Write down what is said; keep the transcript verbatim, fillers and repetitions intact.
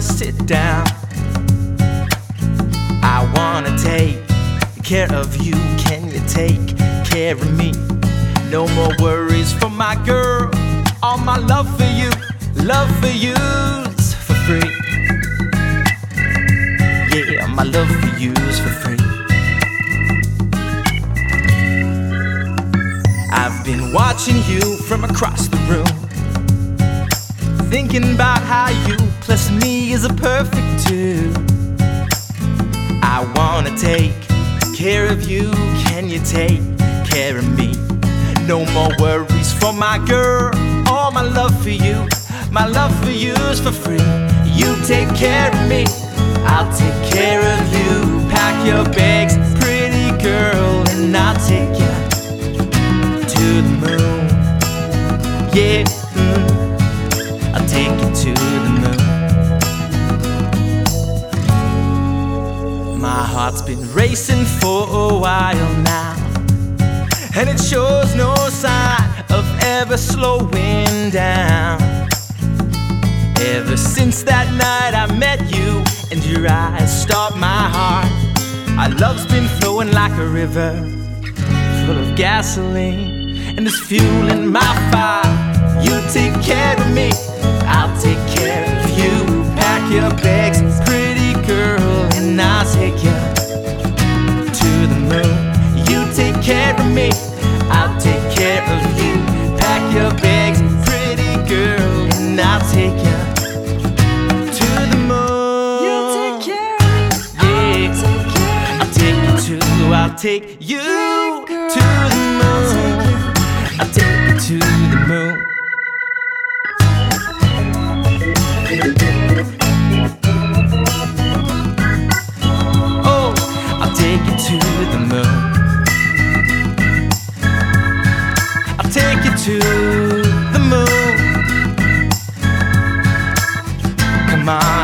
sit down. I wanna take care of you. Can you take care of me? No more worries for my girl. All my love for you, love for you's for free. Yeah, my love for you's for free. I've been watching you from across the room, thinking about how you plus me is a perfect two. I wanna take care of you. Can you take care of me? No more worries for my girl. All my love for you, my love for you's for free. You take care of me, I'll take care of you. Pack your bags, pretty girl, and I'll take you to the moon. Yeah, mm, I'll take you to the moon. My heart's been racing for a while now, and it shows no sign of ever slowing down. Ever since that night I met you and your eyes stopped my heart, our love's been flowing like a river full of gasoline, and there's fuel in my fire. You take care of me, I'll take care of you. Pack your bags, pretty girl, and I'll take you to the moon. You take care of me, I'll take care of you. Pack your bags, pretty girl, and I'll take you to the moon. You take care of me, Yeah, I'll take care of I'll take you to, I'll take you girl, to the moon. I'll take you to the moon. Oh, I'll take you to the moon. I'll take you to the moon. Come on.